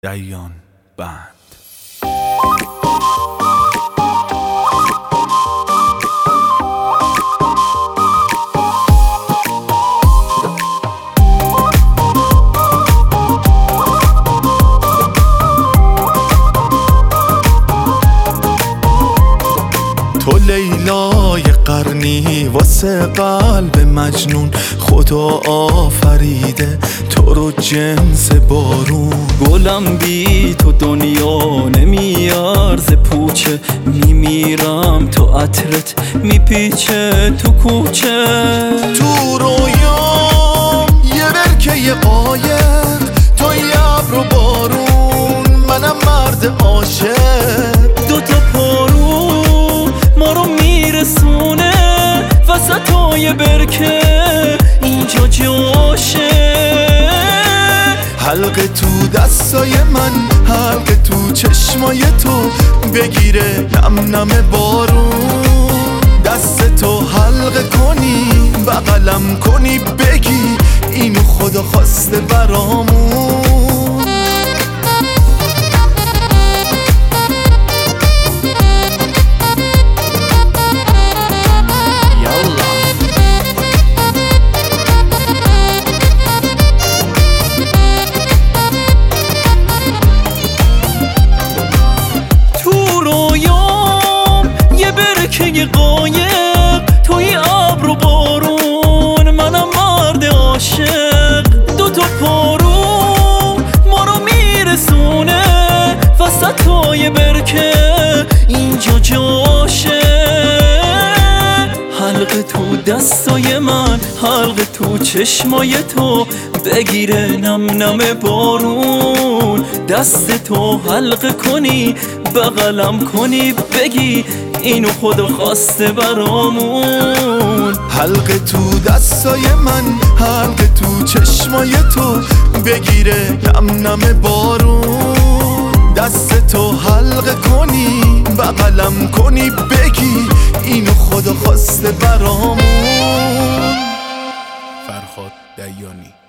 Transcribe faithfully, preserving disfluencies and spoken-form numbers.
دیان بند. تو لیلای قرنی واسه قلب مجنون خدا آفریده تو رو جنس بارون. گلم بی تو دنیا نمیارزه پوچه، میمیرم تو عطرت میپیچه تو کوچه. تو رویام یه برکه قایق، تو یه ابر و بارون، منم مرد عاشق. دوتا پارو ما رو میرسونه وسطای برکه اینجا جاشه. حلقه تو دستای من، حلقه تو چشمای تو، بگیره نم نم بارون. دست تو حلقه کنی بغلم کنی بگی اینو خدا خواسته برامون. که قایق توی ابر و بارون، منم مرد عاشق. دوتا پارو ما رو میرسونه وسطای برکه اینجا جاشه. حلقه تو دستای من، حلقه تو چشمای تو، بگیره نم نم بارون. دست تو حلقه کنی بغلم کنی بگی اینو خدا خواسته برامون. حلقه تو دستای من، حلقه تو چشمای تو، بگیره نم نم بارون. دست تو حلقه کنی بغلم کنی بگی اینو خدا خواسته برامون. فرهاد دیانی.